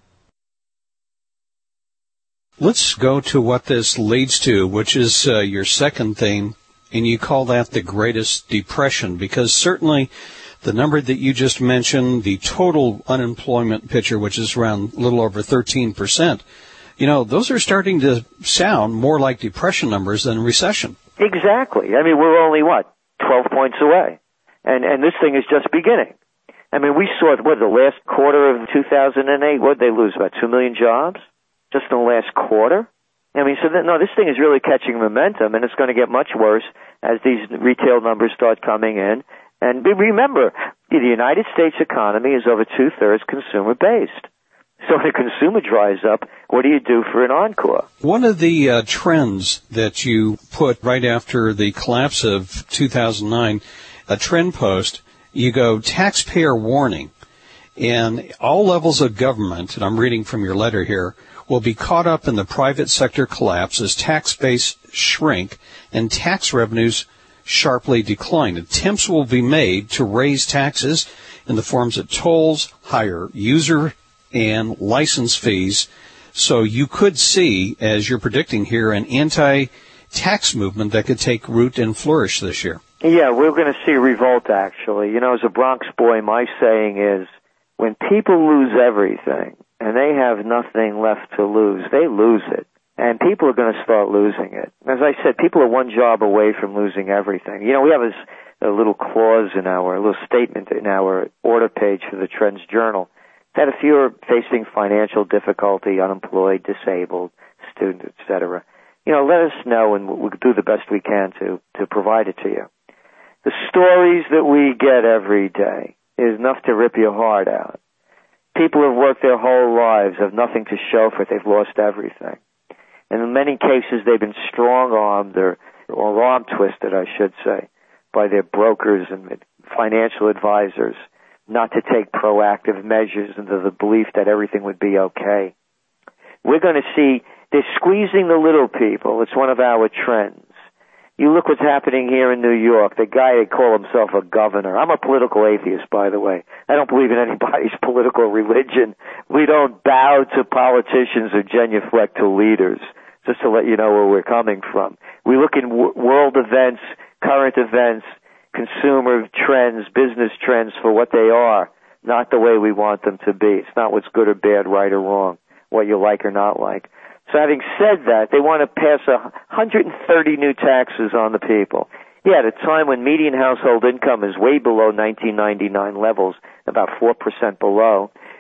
Let's go to what this leads to, which is uh, your second theme, and you call that the Greatest Depression, because certainly the number that you just mentioned, the total unemployment picture, which is around a little over thirteen percent, you know, those are starting to sound more like depression numbers than recession. Exactly. I mean, we're only, what, twelve points away, and and this thing is just beginning. I mean, we saw, what, the last quarter of two thousand eight, what did they lose, about two million jobs? Just in the last quarter? I mean, so that, no, this thing is really catching momentum, and it's going to get much worse as these retail numbers start coming in. And remember, the United States economy is over two-thirds consumer-based. So when the consumer dries up, what do you do for an encore? One of the uh, trends that you put right after the collapse of two thousand nine, a trend post, you go, taxpayer warning. And all levels of government, and I'm reading from your letter here, will be caught up in the private sector collapse as tax base shrink and tax revenues sharply decline. Attempts will be made to raise taxes in the forms of tolls, higher user and license fees. So you could see, as you're predicting here, an anti-tax movement that could take root and flourish this year. Yeah, we're going to see a revolt, actually. You know, as a Bronx boy, my saying is, when people lose everything, and they have nothing left to lose, they lose it. And people are going to start losing it. As I said, people are one job away from losing everything. You know, we have this a little clause in our, a little statement in our order page for the Trends Journal that if you're facing financial difficulty, unemployed, disabled, student, et cetera, you know, let us know and we'll do the best we can to, to provide it to you. The stories that we get every day is enough to rip your heart out. People have worked their whole lives, have nothing to show for it. They've lost everything. And in many cases, they've been strong-armed or, or arm-twisted, I should say, by their brokers and financial advisors not to take proactive measures into the belief that everything would be okay. We're going to see, they're squeezing the little people. It's one of our trends. You look what's happening here in New York. The guy that call himself a governor. I'm a political atheist, by the way. I don't believe in anybody's political religion. We don't bow to politicians or genuflect to leaders, just to let you know where we're coming from. We look in w- world events, current events, consumer trends, business trends for what they are, not the way we want them to be. It's not what's good or bad, right or wrong, what you like or not like. So having said that, they want to pass one hundred thirty new taxes on the people. Yeah, at a time when median household income is way below nineteen ninety-nine levels, about four percent below,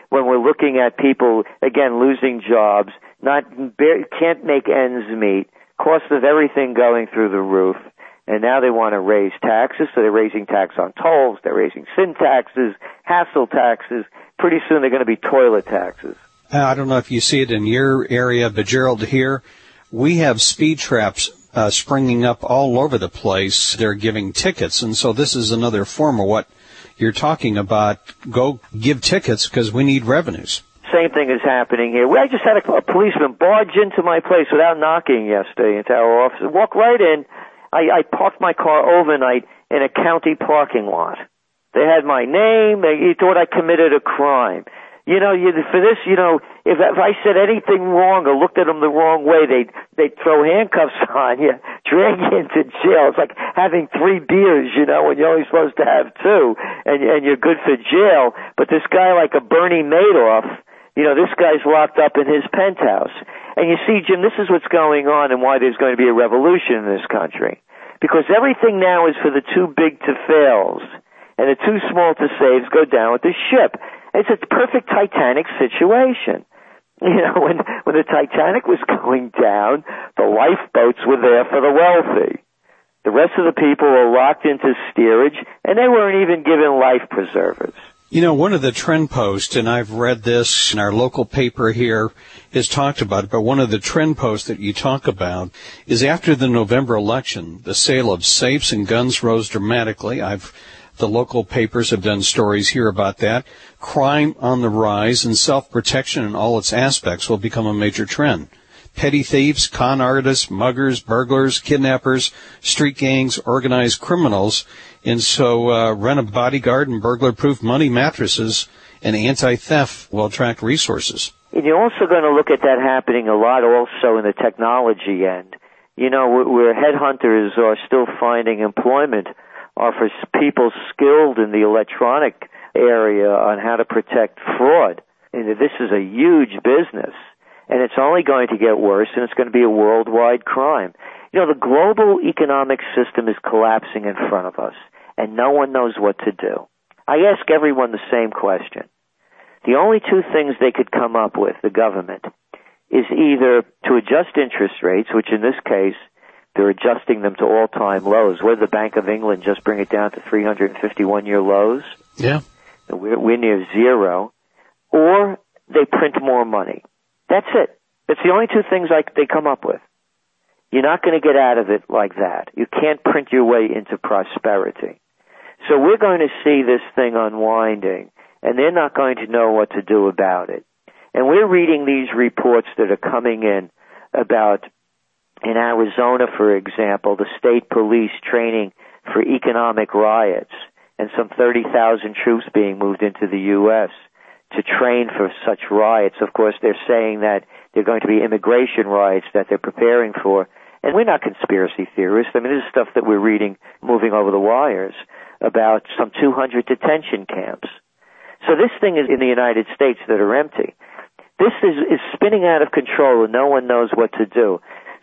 when we're looking at people, again, losing jobs, not can't make ends meet, cost of everything going through the roof, and now they want to raise taxes, so they're raising tax on tolls, they're raising sin taxes, hassle taxes. Pretty soon they're going to be toilet taxes. I don't know if you see it in your area, but Gerald, here we have speed traps uh, springing up all over the place. They're giving tickets, and so this is another form of what you're talking about. Go give tickets because we need revenues. Same thing is happening here. I just had a, a policeman barge into my place without knocking yesterday into our office. Walk right in. I, I parked my car overnight in a county parking lot. They had my name. They he thought I committed a crime. You know, you, for this, you know, if, if I said anything wrong or looked at them the wrong way, they'd, they'd throw handcuffs on you, drag you into jail. It's like having three beers, you know, when you're only supposed to have two, and, and you're good for jail. But this guy like a Bernie Madoff, you know, this guy's locked up in his penthouse. And you see, Jim, this is what's going on and why there's going to be a revolution in this country. Because everything now is for the too big to fails, and the too small to saves go down with the ship. It's a perfect Titanic situation. You know, when, when the Titanic was going down, the lifeboats were there for the wealthy. The rest of the people were locked into steerage, and they weren't even given life preservers. You know, one of the trend posts, and I've read this in our local paper here, is talked about it, but one of the trend posts that you talk about is after the November election, the sale of safes and guns rose dramatically. I've The local papers have done stories here about that. Crime on the rise and self-protection in all its aspects will become a major trend. Petty thieves, con artists, muggers, burglars, kidnappers, street gangs, organized criminals. And so uh, rent a bodyguard and burglar-proof money mattresses and anti-theft will attract resources. And you're also going to look at that happening a lot also in the technology end. You know, where headhunters are still finding employment are for people skilled in the electronic area on how to protect fraud. And this is a huge business, and it's only going to get worse, and it's going to be a worldwide crime. You know, the global economic system is collapsing in front of us, and no one knows what to do. I ask everyone the same question. The only two things they could come up with, the government, is either to adjust interest rates, which in this case they're adjusting them to all-time lows. Where the Bank of England just bring it down to three hundred fifty-one year lows? Yeah. We're, we're near zero. Or they print more money. That's it. That's the only two things I, they come up with. You're not going to get out of it like that. You can't print your way into prosperity. So we're going to see this thing unwinding, and they're not going to know what to do about it. And we're reading these reports that are coming in about, in Arizona, for example, the state police training for economic riots, and some thirty thousand troops being moved into the U S to train for such riots. Of course, they're saying that they're going to be immigration riots that they're preparing for. And we're not conspiracy theorists. I mean, this is stuff that we're reading moving over the wires about some two hundred detention camps. So this thing is in the United States that are empty. This is, is spinning out of control and no one knows what to do.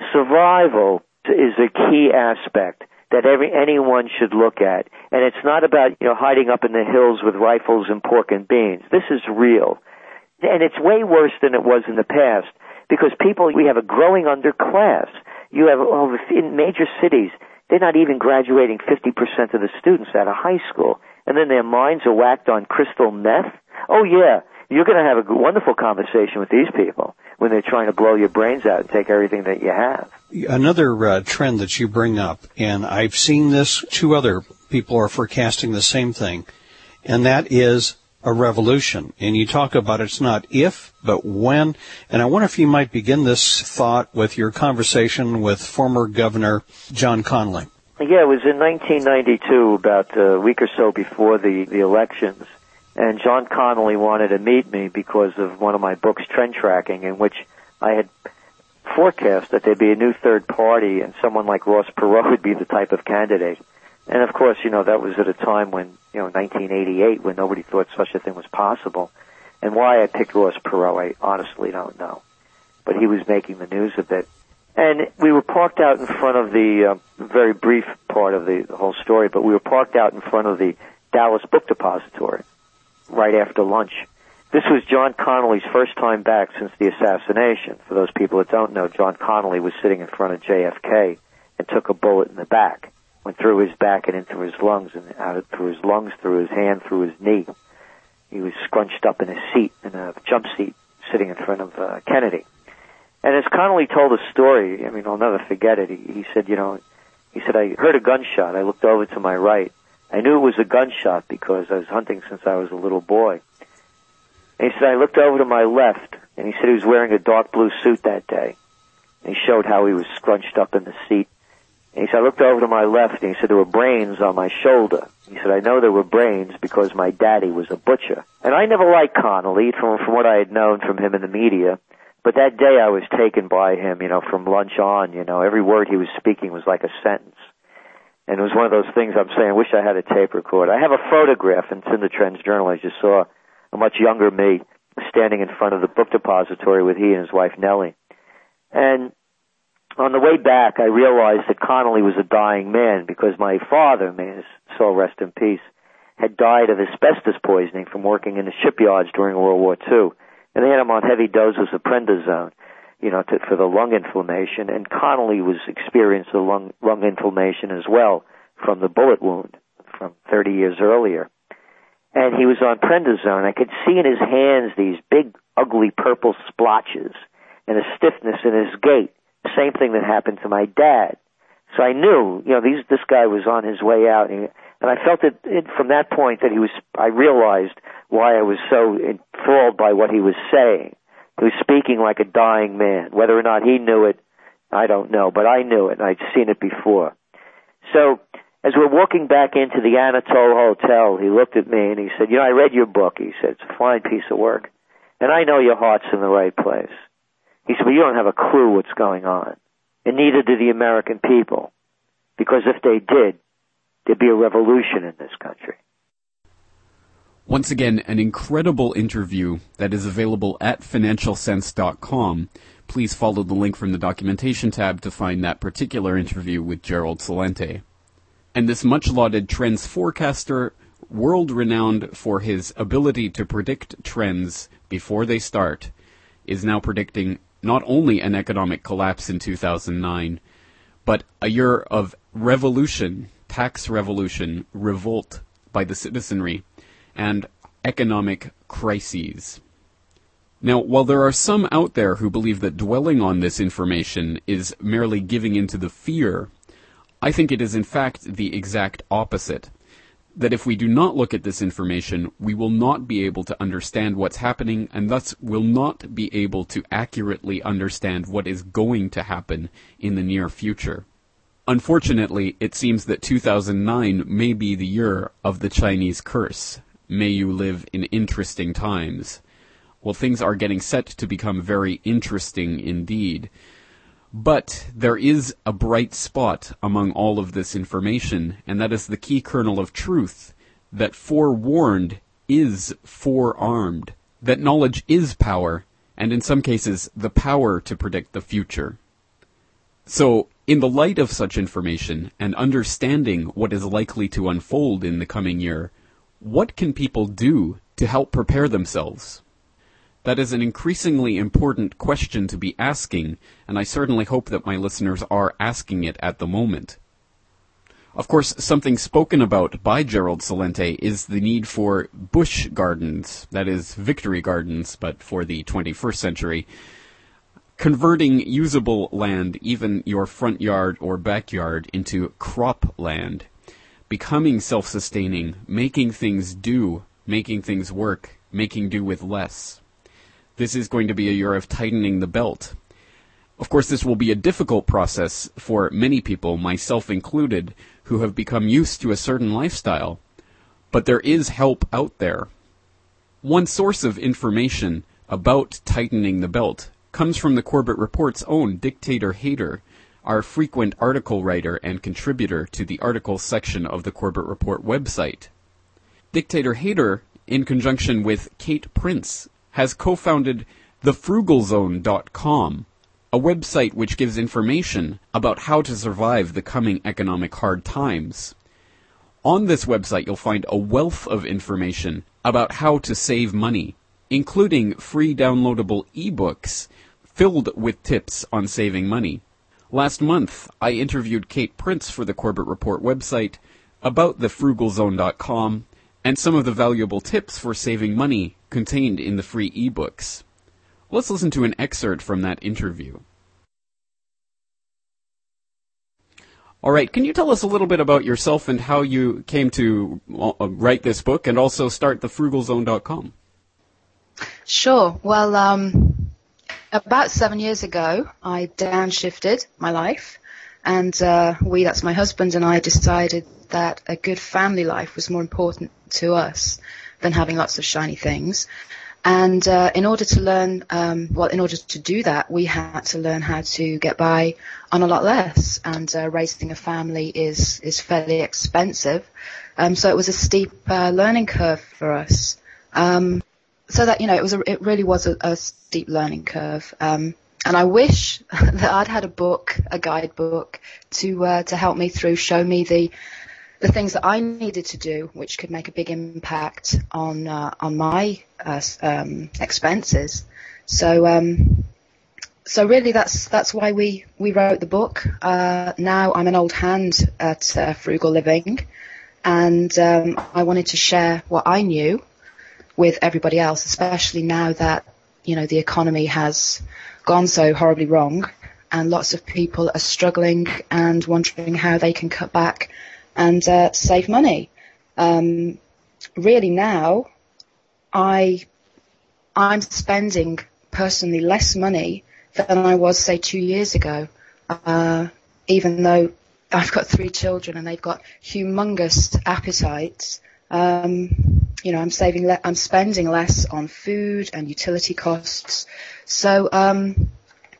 Survival is a key aspect that every anyone should look at. And it's not about, you know, hiding up in the hills with rifles and pork and beans. This is real. And it's way worse than it was in the past because people, we have a growing underclass. You have, oh, in major cities, they're not even graduating fifty percent of the students out of high school. And then their minds are whacked on crystal meth. Oh, yeah. You're going to have a wonderful conversation with these people when they're trying to blow your brains out and take everything that you have. Another uh, trend that you bring up, and I've seen this, two other people are forecasting the same thing, and that is a revolution. And you talk about it's not if, but when. And I wonder if you might begin this thought with your conversation with former Governor John Connally. Yeah, it was in nineteen ninety-two, about a week or so before the, the elections. And John Connally wanted to meet me because of one of my books, Trend Tracking, in which I had forecast that there'd be a new third party and someone like Ross Perot would be the type of candidate. And of course, you know, that was at a time when, you know, nineteen eighty-eight, when nobody thought such a thing was possible. And why I picked Ross Perot, I honestly don't know. But he was making the news a bit. And we were parked out in front of the, uh, very brief part of the, the whole story, but we were parked out in front of the Dallas Book Depository right after lunch. This was John Connolly's first time back since the assassination. For those people that don't know, John Connolly was sitting in front of J F K and took a bullet in the back, went through his back and into his lungs, and out through his lungs, through his hand, through his knee. He was scrunched up in his seat, in a jump seat, sitting in front of uh, Kennedy. And as Connolly told a story, I mean, I'll never forget it. He, he said, you know, he said, I heard a gunshot. I looked over to my right. I knew it was a gunshot because I was hunting since I was a little boy. And he said, I looked over to my left, and he said he was wearing a dark blue suit that day. And he showed how he was scrunched up in the seat. And he said, I looked over to my left, and he said there were brains on my shoulder. He said, I know there were brains because my daddy was a butcher. And I never liked Connolly from, from what I had known from him in the media. But that day I was taken by him, you know, from lunch on, you know, every word he was speaking was like a sentence. And it was one of those things I'm saying, I wish I had a tape recorder. I have a photograph, and it's in the Trends Journal. I just saw a much younger me standing in front of the book depository with he and his wife Nellie. And on the way back, I realized that Connolly was a dying man because my father, may his soul rest in peace, had died of asbestos poisoning from working in the shipyards during World War Two. And they had him on heavy doses of prednisone, you know, to, for the lung inflammation. And Connolly was experiencing the lung, lung inflammation as well from the bullet wound from thirty years earlier. And he was on prednisone. I could see in his hands these big, ugly purple splotches and a stiffness in his gait. Same thing that happened to my dad. So I knew, you know, these, this guy was on his way out. And, and I felt it, it from that point that he was, I realized why I was so enthralled by what he was saying. He was speaking like a dying man. Whether or not he knew it, I don't know, but I knew it, and I'd seen it before. So as we're walking back into the Anatole Hotel, he looked at me and he said, you know, I read your book. He said, it's a fine piece of work. And I know your heart's in the right place. He said, well, you don't have a clue what's going on. And neither do the American people. Because if they did, there'd be a revolution in this country. Once again, an incredible interview that is available at financial sense dot com. Please follow the link from the documentation tab to find that particular interview with Gerald Celente. And this much-lauded trends forecaster, world-renowned for his ability to predict trends before they start, is now predicting not only an economic collapse in two thousand nine, but a year of revolution, tax revolution, revolt by the citizenry, and economic crises. Now, while there are some out there who believe that dwelling on this information is merely giving into the fear, I think it is in fact the exact opposite. That if we do not look at this information, we will not be able to understand what's happening, and thus will not be able to accurately understand what is going to happen in the near future. Unfortunately, it seems that two thousand nine may be the year of the Chinese curse. May you live in interesting times. Well, things are getting set to become very interesting indeed. But there is a bright spot among all of this information, and that is the key kernel of truth, that forewarned is forearmed, that knowledge is power, and in some cases the power to predict the future. So, in the light of such information, and understanding what is likely to unfold in the coming year, what can people do to help prepare themselves? That is an increasingly important question to be asking, and I certainly hope that my listeners are asking it at the moment. Of course, something spoken about by Gerald Celente is the need for bush gardens, that is, victory gardens, but for the twenty-first century, converting usable land, even your front yard or backyard, into crop land, becoming self-sustaining, making things do, making things work, making do with less. This is going to be a year of tightening the belt. Of course, this will be a difficult process for many people, myself included, who have become used to a certain lifestyle. But there is help out there. One source of information about tightening the belt comes from the Corbett Report's own Dictator Hater, our frequent article writer and contributor to the articles section of the Corbett Report website. Dictator Hater, in conjunction with Kate Prince, has co-founded the frugal zone dot com, a website which gives information about how to survive the coming economic hard times. On this website, you'll find a wealth of information about how to save money, including free downloadable ebooks filled with tips on saving money. Last month, I interviewed Kate Prince for the Corbett Report website about the frugal zone dot com and some of the valuable tips for saving money contained in the free ebooks. Let's listen to an excerpt from that interview. All right, can you tell us a little bit about yourself and how you came to uh, write this book and also start the frugal zone dot com? Sure. Well, um, about seven years ago, I downshifted my life, and uh, we, that's my husband and I, decided that a good family life was more important to us than having lots of shiny things. And uh, in order to learn, um, well, in order to do that, we had to learn how to get by on a lot less. And uh, raising a family is is fairly expensive, um, so it was a steep uh, learning curve for us. Um, so that you know, it was a, it really was a, a steep learning curve. Um, and I wish that I'd had a book, a guidebook, to uh, to help me through, show me the the things that I needed to do, which could make a big impact on uh, on my uh, um, expenses. So, um, so really, that's that's why we, we wrote the book. Uh, now I'm an old hand at uh, frugal living, and um, I wanted to share what I knew with everybody else, especially now that you know the economy has gone so horribly wrong, and lots of people are struggling and wondering how they can cut back and uh, save money. Um, really now, I, I'm spending personally less money than I was, say, two years ago, uh, even though I've got three children and they've got humongous appetites. Um, you know, I'm saving, le- I'm spending less on food and utility costs. So, um,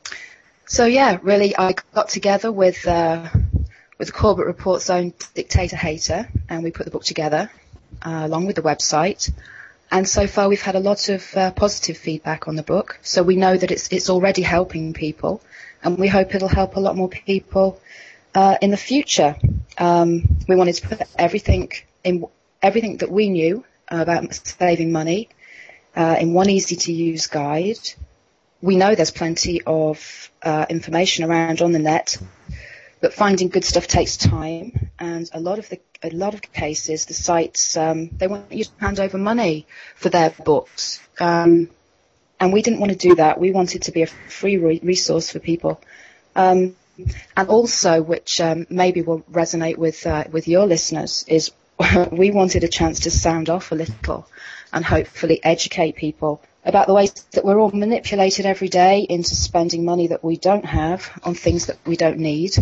so yeah, really, I got together with uh, with the Corbett Report's own Dictator Hater, and we put the book together uh, along with the website. And so far, we've had a lot of uh, positive feedback on the book. So we know that it's it's already helping people, and we hope it'll help a lot more people uh, in the future. Um, we wanted to put everything in everything that we knew about saving money uh, in one easy-to-use guide. We know there's plenty of uh, information around on the net, but finding good stuff takes time, and a lot of the a lot of cases, the sites um, they want you to hand over money for their books, um, and we didn't want to do that. We wanted to be a free re- resource for people, um, and also, which um, maybe will resonate with uh, with your listeners, is we wanted a chance to sound off a little and hopefully educate people about the ways that we're all manipulated every day into spending money that we don't have on things that we don't need.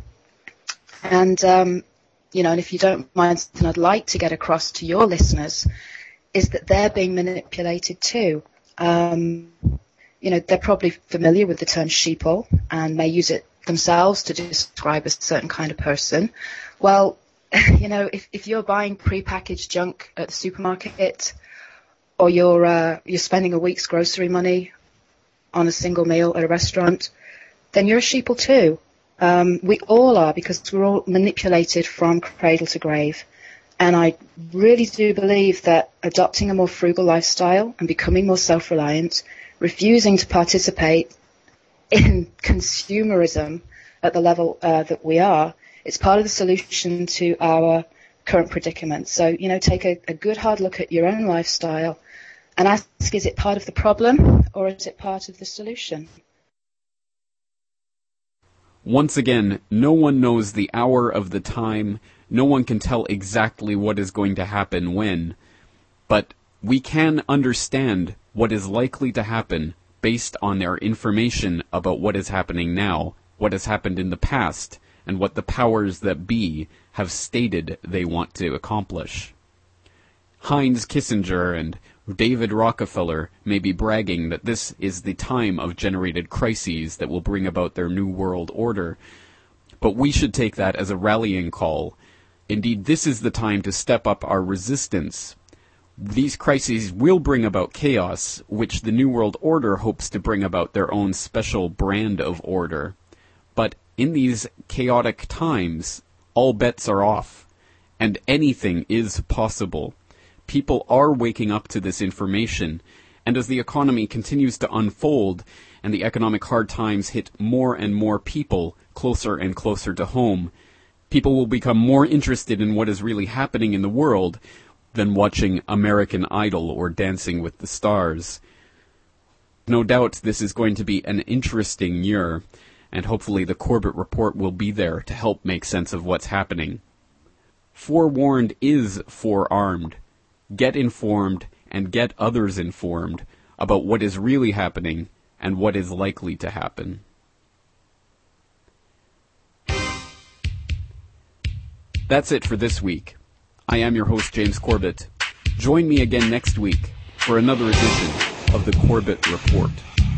And, um, you know, and if you don't mind, something I'd like to get across to your listeners is that they're being manipulated too. Um, you know, they're probably familiar with the term sheeple and may use it themselves to describe a certain kind of person. Well, you know, if, if you're buying prepackaged junk at the supermarket, or you're uh, you're spending a week's grocery money on a single meal at a restaurant, then you're a sheeple too. Um, we all are, because we're all manipulated from cradle to grave. And I really do believe that adopting a more frugal lifestyle and becoming more self-reliant, refusing to participate in consumerism at the level uh, that we are, it's part of the solution to our current predicament. So, you know, take a, a good hard look at your own lifestyle and ask, is it part of the problem or is it part of the solution? Once again, no one knows the hour of the time. No one can tell exactly what is going to happen when. But we can understand what is likely to happen based on our information about what is happening now, what has happened in the past, and what the powers that be have stated they want to accomplish. Heinz Kissinger and David Rockefeller may be bragging that this is the time of generated crises that will bring about their new world order, but we should take that as a rallying call. Indeed, this is the time to step up our resistance. These crises will bring about chaos, which the New World Order hopes to bring about their own special brand of order. But in these chaotic times, all bets are off, and anything is possible. People are waking up to this information, And as the economy continues to unfold and the economic hard times hit more and more people closer and closer to home, people will become more interested in what is really happening in the world than watching American Idol or Dancing with the Stars. No doubt this is going to be an interesting year, and hopefully the Corbett Report will be there to help make sense of what's happening. Forewarned is forearmed. Get informed and get others informed about what is really happening and what is likely to happen. That's it for this week. I am your host, James Corbett. Join me again next week for another edition of the Corbett Report.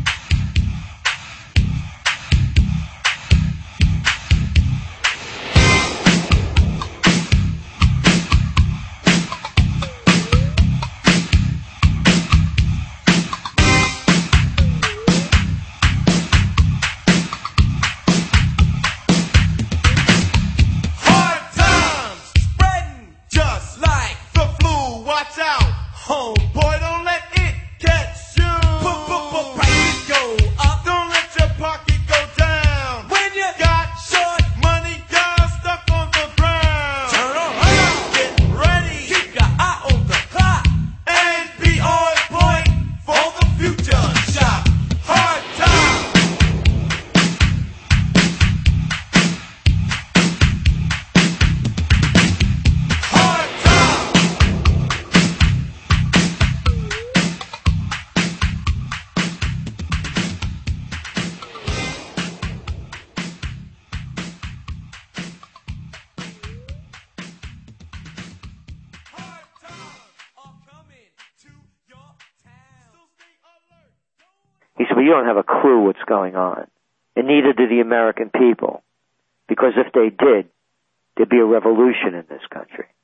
He said, well, you don't have a clue what's going on. And neither do the American people. Because if they did, there'd be a revolution in this country.